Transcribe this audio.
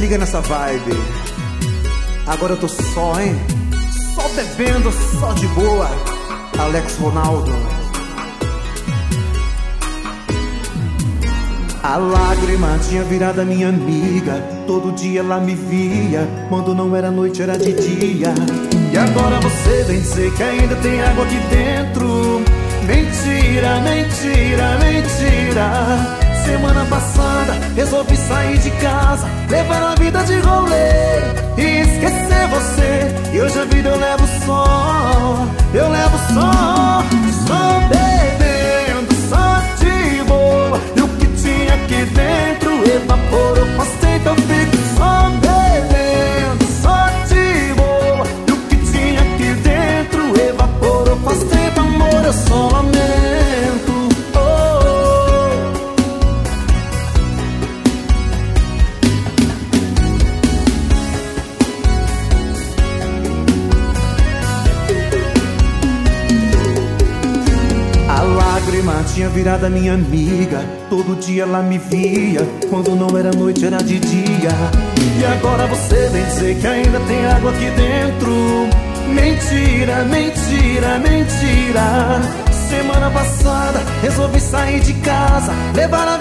siga nessa vibe. Agora eu tô só, hein? Só bebendo, só de boa. Alex Ronaldo. A lágrima tinha virado a minha amiga. Todo dia ela me via. Quando não era noite, era de dia. E agora você vem dizer que ainda tem água aqui dentro. Mentira, mentira, mentira. Semana passada resolvi sair de casa, levar a vida de rolê e esquecer você. E hoje a vida eu levo só, eu levo só. Só bebendo, só de boa. E o que tinha aqui dentro evaporou, faz tempo eu fico só bebendo, só de boa. E o que tinha aqui dentro evaporou, faz tempo, amor, eu só lamento. Tinha virado a minha amiga. Todo dia ela me via. Quando não era noite, era de dia. E agora você vem dizer que ainda tem água aqui dentro. Mentira, mentira, mentira. Semana passada resolvi sair de casa, levar a